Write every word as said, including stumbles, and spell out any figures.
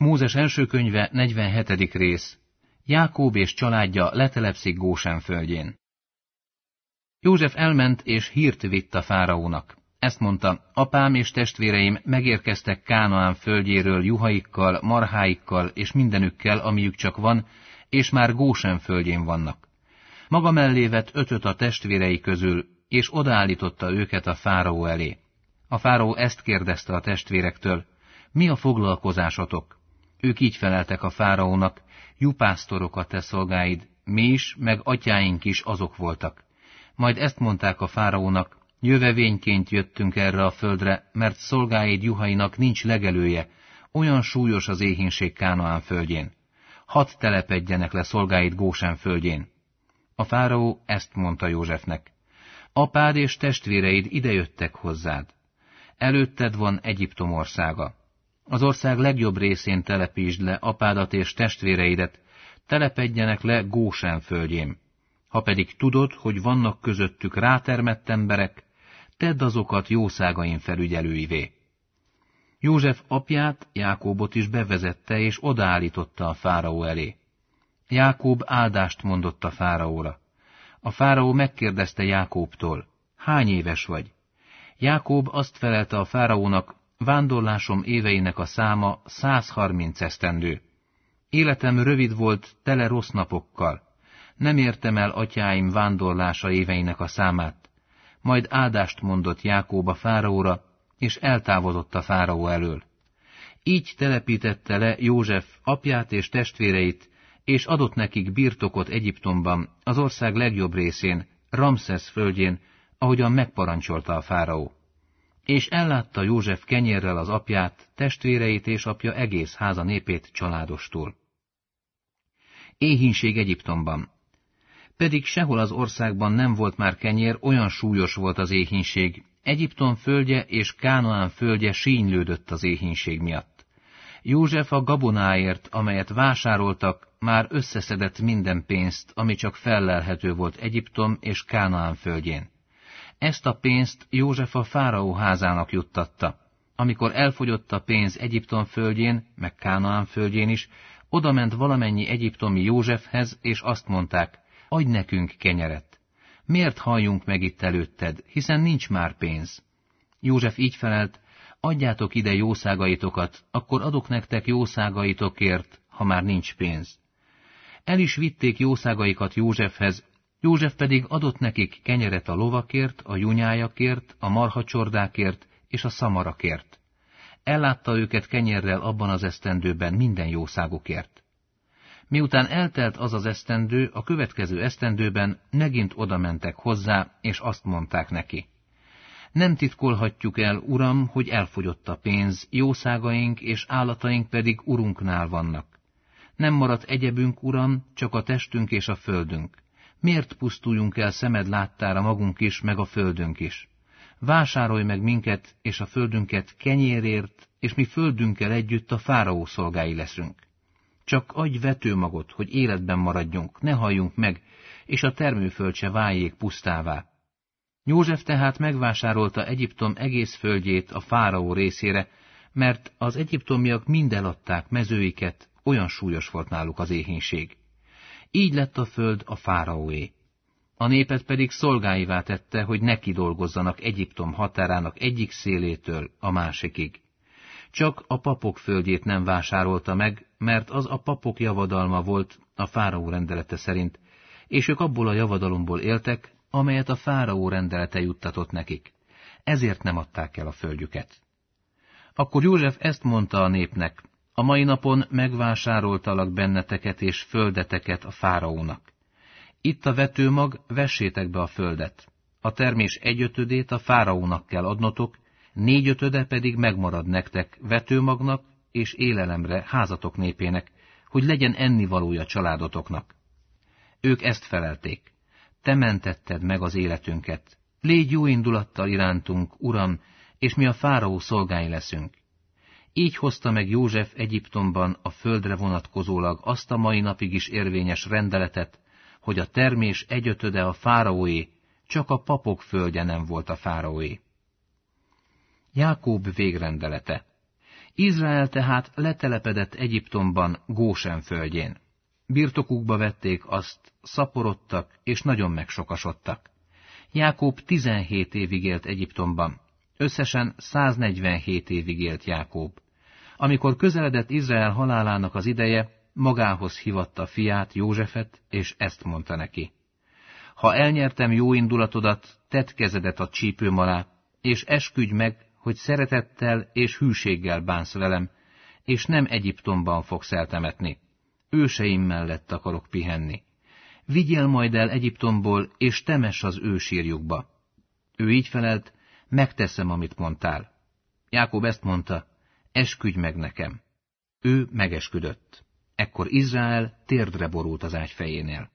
Mózes első könyve, negyvenhetedik rész. Jákób és családja letelepszik Gósen földjén. József elment és hírt vitt a fáraónak. Ezt mondta: apám és testvéreim megérkeztek Kánaán földjéről juhaikkal, marháikkal és mindenükkel, amiük csak van, és már Gósen földjén vannak. Maga mellé vett ötöt a testvérei közül, és odaállította őket a fáraó elé. A fáraó ezt kérdezte a testvérektől: mi a foglalkozásotok? Ők így feleltek a fáraónak: jupásztorok a te szolgáid, mi is, meg atyáink is azok voltak. Majd ezt mondták a fáraónak: jövevényként jöttünk erre a földre, mert szolgáid juhainak nincs legelője, olyan súlyos az éhínség Kánaán földjén. Hadd telepedjenek le szolgáid Gósen földjén. A fáraó ezt mondta Józsefnek: apád és testvéreid idejöttek hozzád. Előtted van Egyiptom országa. Az ország legjobb részén telepítsd le apádat és testvéreidet, telepedjenek le Gósen földjén. Ha pedig tudod, hogy vannak közöttük rátermett emberek, tedd azokat jószágain felügyelőivé. József apját, Jákóbot is bevezette és odaállította a fáraó elé. Jákób áldást mondott a fáraóra. A fáraó megkérdezte Jákóbtól: hány éves vagy? Jákób azt felelte a fáraónak: vándorlásom éveinek a száma százharminc esztendő. Életem rövid volt, tele rossz napokkal. Nem értem el atyáim vándorlása éveinek a számát. Majd áldást mondott Jákób a fáraóra, és eltávozott a fáraó elől. Így telepítette le József apját és testvéreit, és adott nekik birtokot Egyiptomban, az ország legjobb részén, Ramszesz földjén, ahogyan megparancsolta a fáraó. És ellátta József kenyérrel az apját, testvéreit és apja egész háza népét családostul. Éhínség Egyiptomban. Pedig sehol az országban nem volt már kenyér, olyan súlyos volt az éhínség. Egyiptom földje és Kánaán földje sínylődött az éhínség miatt. József a gabonáért, amelyet vásároltak, már összeszedett minden pénzt, ami csak fellelhető volt Egyiptom és Kánaán földjén. Ezt a pénzt József a fáraó házának juttatta. Amikor elfogyott a pénz Egyiptom földjén, meg Kánaán földjén is, odament valamennyi egyiptomi Józsefhez, és azt mondták: adj nekünk kenyeret. Miért halljunk meg itt előtted, hiszen nincs már pénz? József így felelt: adjátok ide jószágaitokat, akkor adok nektek jószágaitokért, ha már nincs pénz. El is vitték jószágaikat Józsefhez, József pedig adott nekik kenyeret a lovakért, a junyájakért, a marhacsordákért és a szamarakért. Ellátta őket kenyérrel abban az esztendőben minden jószágukért. Miután eltelt az az esztendő, a következő esztendőben megint odamentek hozzá, és azt mondták neki: nem titkolhatjuk el, uram, hogy elfogyott a pénz, jószágaink és állataink pedig urunknál vannak. Nem maradt egyebünk, uram, csak a testünk és a földünk. Miért pusztuljunk el szemed láttára magunk is, meg a földünk is? Vásárolj meg minket és a földünket kenyérért, és mi földünkkel együtt a fáraó szolgái leszünk. Csak adj vetőmagot, hogy életben maradjunk, ne halljunk meg, és a termőföld se váljék pusztává. József tehát megvásárolta Egyiptom egész földjét a fáraó részére, mert az egyiptomiak mind eladták mezőiket, olyan súlyos volt náluk az éhínség. Így lett a föld a fáraóé. A népet pedig szolgáivá tette, hogy neki dolgozzanak Egyiptom határának egyik szélétől a másikig. Csak a papok földjét nem vásárolta meg, mert az a papok javadalma volt a fáraó rendelete szerint, és ők abból a javadalomból éltek, amelyet a fáraó rendelete juttatott nekik. Ezért nem adták el a földjüket. Akkor József ezt mondta a népnek: a mai napon megvásároltalak benneteket és földeteket a fáraónak. Itt a vetőmag, vessétek be a földet. A termés egyötödét a fáraónak kell adnotok, négyötöde pedig megmarad nektek vetőmagnak és élelemre házatok népének, hogy legyen ennivalója családotoknak. Ők ezt felelték: te mentetted meg az életünket. Légy jó indulattal irántunk, uram, és mi a fáraó szolgái leszünk. Így hozta meg József Egyiptomban a földre vonatkozólag azt a mai napig is érvényes rendeletet, hogy a termés egyötöde a fáraóé, csak a papok földje nem volt a fáraóé. Jákób végrendelete. Izrael tehát letelepedett Egyiptomban, Gósen földjén. Birtokukba vették azt, szaporodtak és nagyon megsokasodtak. Jákob tizenhét évig élt Egyiptomban, összesen száznegyvenhét évig élt Jákob. Amikor közeledett Izrael halálának az ideje, magához hívatta fiát, Józsefet, és ezt mondta neki: ha elnyertem jó indulatodat, tedd kezedet a csípőm alá, és esküdj meg, hogy szeretettel és hűséggel bánsz velem, és nem Egyiptomban fogsz eltemetni. Őseim mellett akarok pihenni. Vigyél majd el Egyiptomból, és temess az ő sírjukba. Ő így felelt: megteszem, amit mondtál. Jákob ezt mondta: esküdj meg nekem. Ő megesküdött. Ekkor Izrael térdre borult az ágy fejénél.